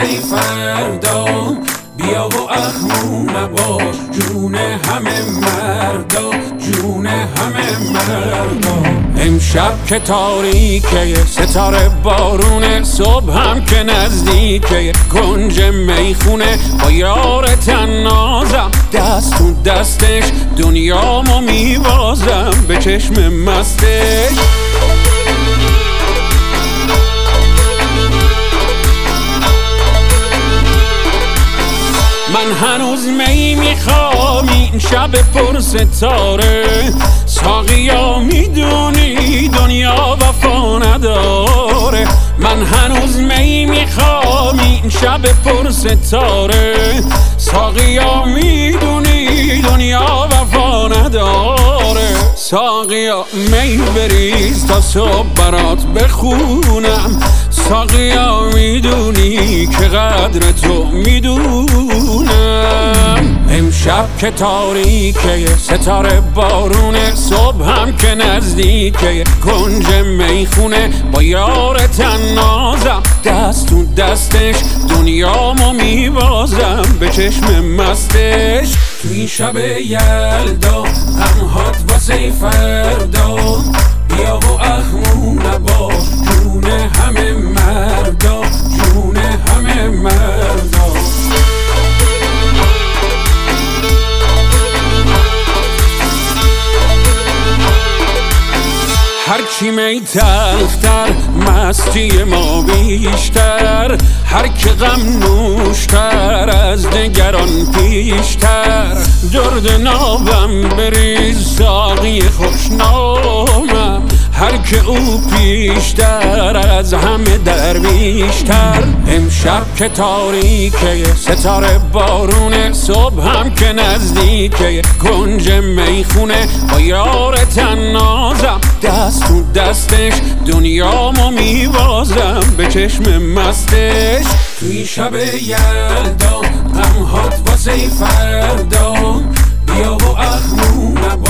واسه فردا، بیا و اخمو نباش جون همه مردا، جون همه مردا. امشب که تاریکه ستاره بارونه، صبح هم که نزدیکه کنج میخونه، با یار تنازم دست تو دستش، دنیامو میوازم به چشم مستش. من هنوز می میخوام این شب پر ستاره، ساقیا میدونی دنیا وفا نداره. من هنوز می میخوام این شب پر ستاره، ساقیا میدونی دنیا وفا نداره. ساقیا می بریز تا صبح برات بخونم، ساقیا میدونی که قدر تو میدونم. امشب که تاریکه ستاره بارونه، صبح هم که نزدیکه کنج میخونه، با یار تنازم دست تو دستش، دنیامو میوازم به چشم مستش. تو این شب یلدا غمهات واسه فردا، بیا و اخمو نباش جون همه مردا، جون همه مردا. هرچی می تلختر مستی ما بیشتر، هر که غم نوشتر از دگران پیشتر. درد نابم بریز ساقی خوشنامم، هر که او پیشتر از همه درویشتر. امشب که تاریکه ستاره بارونه، صبح هم که نزدیکه کنج میخونه، با یار تنازم دست تو دستش، دنیامو میوازم به چشم مستش. توی شب یلدا غمهات واسه فردا، بیا و اخمو